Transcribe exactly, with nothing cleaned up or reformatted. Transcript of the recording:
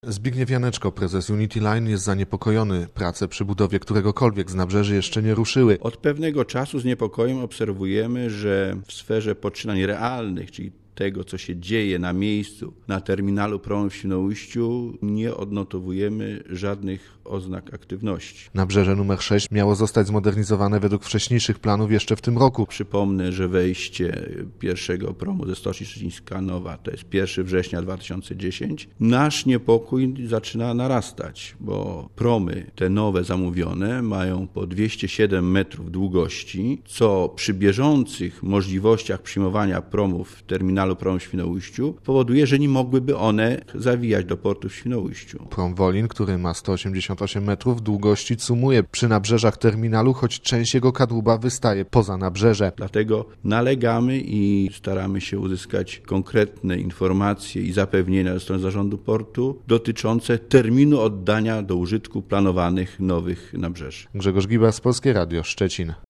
Zbigniew Janeczko, prezes Unity Line, jest zaniepokojony. Prace przy budowie któregokolwiek z nabrzeży jeszcze nie ruszyły. Od pewnego czasu z niepokojem obserwujemy, że w sferze poczynań realnych, czyli tego, co się dzieje na miejscu, na terminalu promu w Świnoujściu, nie odnotowujemy żadnych oznak aktywności. Nabrzeże numer sześć miało zostać zmodernizowane według wcześniejszych planów jeszcze w tym roku. Przypomnę, że wejście pierwszego promu ze Stoczni Szczecińska-Nowa to jest pierwszego września dwa tysiące dziesiątego. Nasz niepokój zaczyna narastać, bo promy te nowe zamówione mają po dwieście siedem metrów długości, co przy bieżących możliwościach przyjmowania promów w terminalu promu w Świnoujściu powoduje, że nie mogłyby one zawijać do portu w Świnoujściu. Prom Wolin, który ma sto osiemdziesiąt osiem metrów długości, cumuje przy nabrzeżach terminalu, choć część jego kadłuba wystaje poza nabrzeże. Dlatego nalegamy i staramy się uzyskać konkretne informacje i zapewnienia ze strony zarządu portu dotyczące terminu oddania do użytku planowanych nowych nabrzeży. Grzegorz Gibas, Polskie Radio, Szczecin.